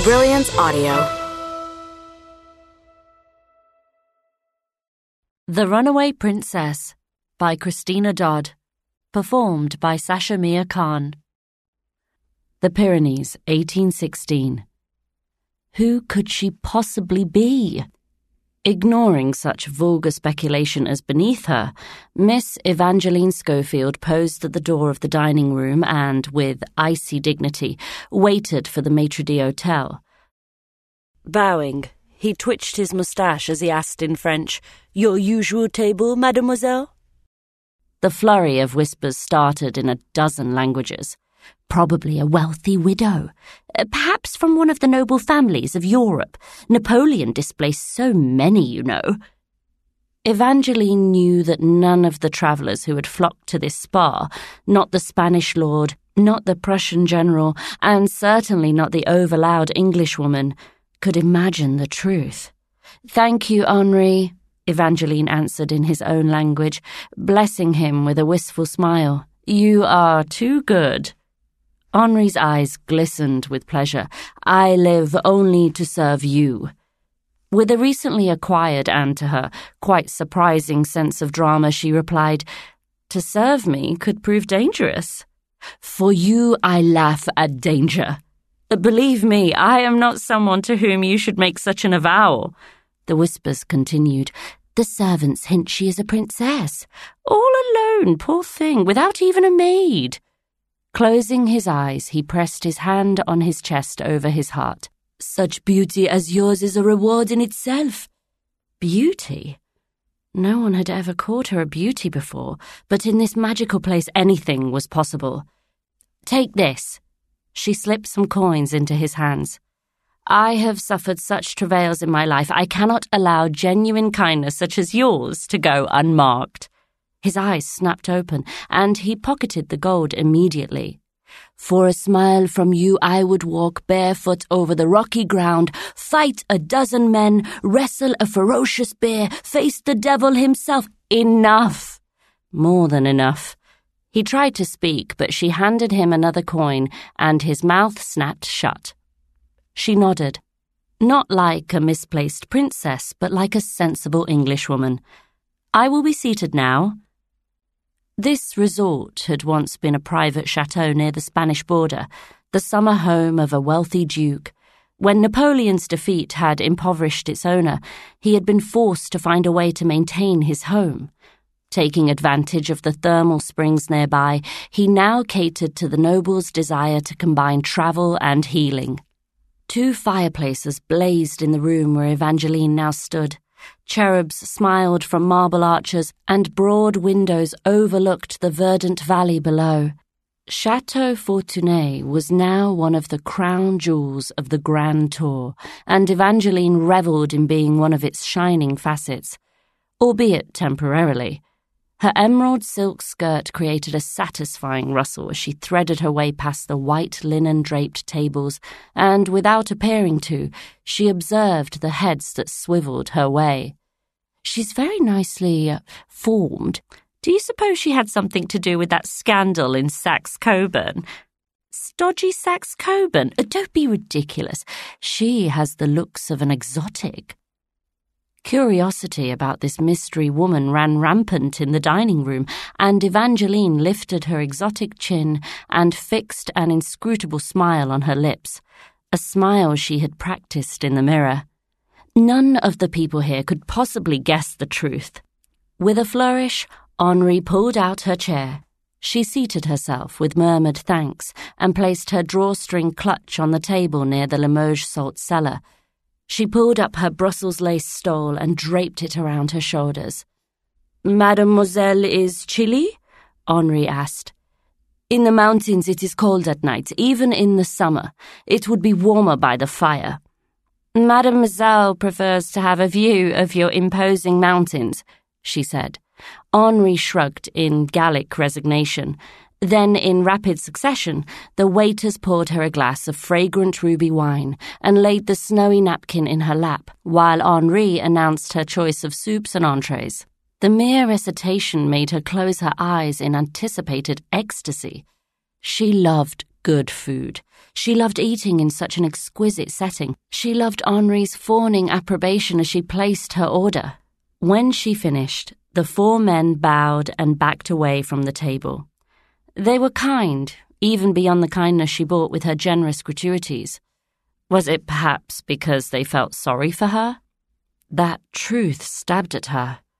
Brilliance Audio. The Runaway Princess by Christina Dodd. Performed by Sasha Mir Khan. The Pyrenees, 1816. Who could she possibly be? Ignoring such vulgar speculation as beneath her, Miss Evangeline Schofield posed at the door of the dining room and, with icy dignity, waited for the maitre d'hôtel. Bowing, he twitched his moustache as he asked in French, "Your usual table, mademoiselle?" The flurry of whispers started in a dozen languages. Probably a wealthy widow, perhaps from one of the noble families of Europe. Napoleon displaced so many, you know. Evangeline knew that none of the travellers who had flocked to this spa, not the Spanish lord, not the Prussian general, and certainly not the overloud Englishwoman, could imagine the truth. "Thank you, Henri," Evangeline answered in his own language, blessing him with a wistful smile. "You are too good." Henri's eyes glistened with pleasure. "I live only to serve you." With a recently acquired and, to her, quite surprising sense of drama, she replied, "To serve me could prove dangerous." "For you I laugh at danger." "Believe me, I am not someone to whom you should make such an avowal." The whispers continued. "The servants hint she is a princess. All alone, poor thing, without even a maid." Closing his eyes, he pressed his hand on his chest over his heart. "Such beauty as yours is a reward in itself." Beauty? No one had ever called her a beauty before, but in this magical place anything was possible. "Take this." She slipped some coins into his hands. "I have suffered such travails in my life, I cannot allow genuine kindness such as yours to go unmarked." His eyes snapped open, and he pocketed the gold immediately. "For a smile from you I would walk barefoot over the rocky ground, fight a dozen men, wrestle a ferocious bear, face the devil himself." "Enough!" More than enough. He tried to speak, but she handed him another coin, and his mouth snapped shut. She nodded. Not like a misplaced princess, but like a sensible Englishwoman. "I will be seated now." This resort had once been a private chateau near the Spanish border, the summer home of a wealthy duke. When Napoleon's defeat had impoverished its owner, he had been forced to find a way to maintain his home. Taking advantage of the thermal springs nearby, he now catered to the noble's desire to combine travel and healing. 2 fireplaces blazed in the room where Evangeline now stood. Cherubs smiled from marble arches, and broad windows overlooked the verdant valley below. Chateau Fortuné was now one of the crown jewels of the Grand Tour, and Evangeline revelled in being one of its shining facets, albeit temporarily. Her emerald silk skirt created a satisfying rustle as she threaded her way past the white linen-draped tables, and, without appearing to, she observed the heads that swivelled her way. "She's very nicely formed. Do you suppose she had something to do with that scandal in Saxe-Coburn?" "Stodgy Saxe-Coburn? Don't be ridiculous. She has the looks of an exotic." Curiosity about this mystery woman ran rampant in the dining room, and Evangeline lifted her exotic chin and fixed an inscrutable smile on her lips, a smile she had practiced in the mirror. None of the people here could possibly guess the truth. With a flourish, Henri pulled out her chair. She seated herself with murmured thanks and placed her drawstring clutch on the table near the Limoges salt cellar. She pulled up her Brussels lace stole and draped it around her shoulders. "Mademoiselle is chilly?" Henri asked. "In the mountains it is cold at night, even in the summer. It would be warmer by the fire." "Mademoiselle prefers to have a view of your imposing mountains," she said. Henri shrugged in Gallic resignation. Then, in rapid succession, the waiters poured her a glass of fragrant ruby wine and laid the snowy napkin in her lap, while Henri announced her choice of soups and entrees. The mere recitation made her close her eyes in anticipated ecstasy. She loved good food. She loved eating in such an exquisite setting. She loved Henri's fawning approbation as she placed her order. When she finished, the 4 men bowed and backed away from the table. They were kind, even beyond the kindness she bought with her generous gratuities. Was it perhaps because they felt sorry for her? That truth stabbed at her.